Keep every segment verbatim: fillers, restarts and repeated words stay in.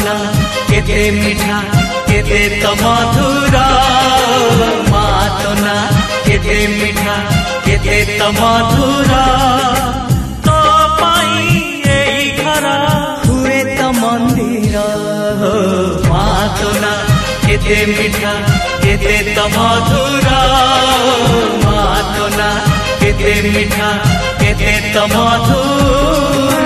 मातोना केते मिठा केते तो मधुर मातोना केते मिठा केते तो मधुर तो पाई एई घर हुए तो मंदिर मातोना केते मिठा केते तो मधुर मातोना केते मिठा केते तो मधुर।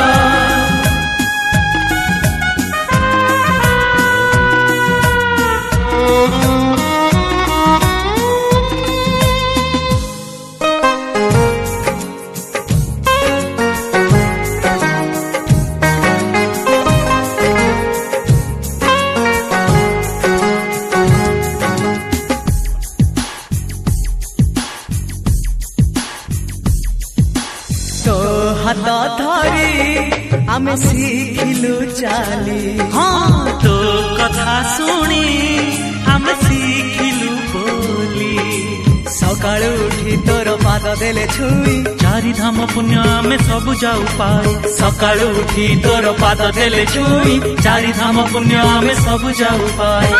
हाथ धरी आमे शिखिलु चाली हाँ तो कथा शुणी आमे शिखिलु बोली सकाळु उठी तोर पाद देले छुई चारि धाम पुण्य आमे सब जाऊ पाई सकाळु उठी तोर पाद देले छुई चारि धाम पुण्य आमे सब जाऊ पाई।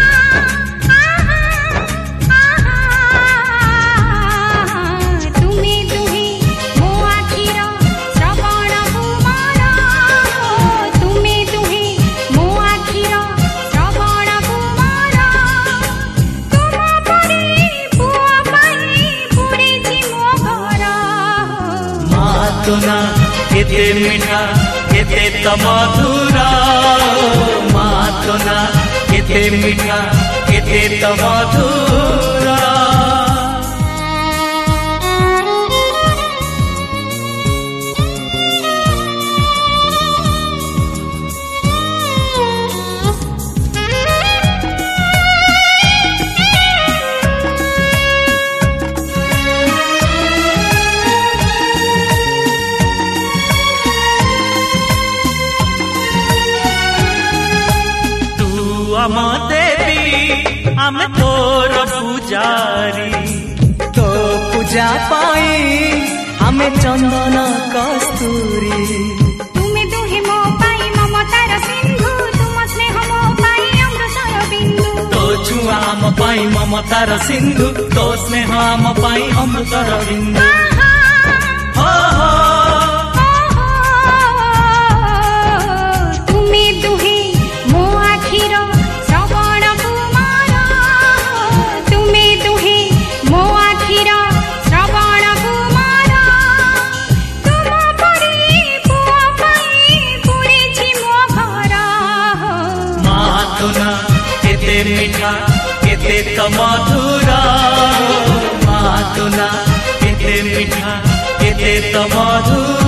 मातोना केते मिठा केते तो मधुर मातोना केते मिठा केते तो मधुर। आम देवी आम तोर पूजारी तो पूजा पाई आमे चंदन कस्तूरी तुमे दुहे मो पाई ममतार सिंधु तुम स्नेह मो पाई अमृतर बिंदु तो छुआ आम पाई ममतार सिंधु तो स्नेह आम पाई अमृतर बिंदु। हो हो तुमे दुहे मो आखिर केते मिठा केते तो मधुर मातोना केते मिठा केते तो मधुर।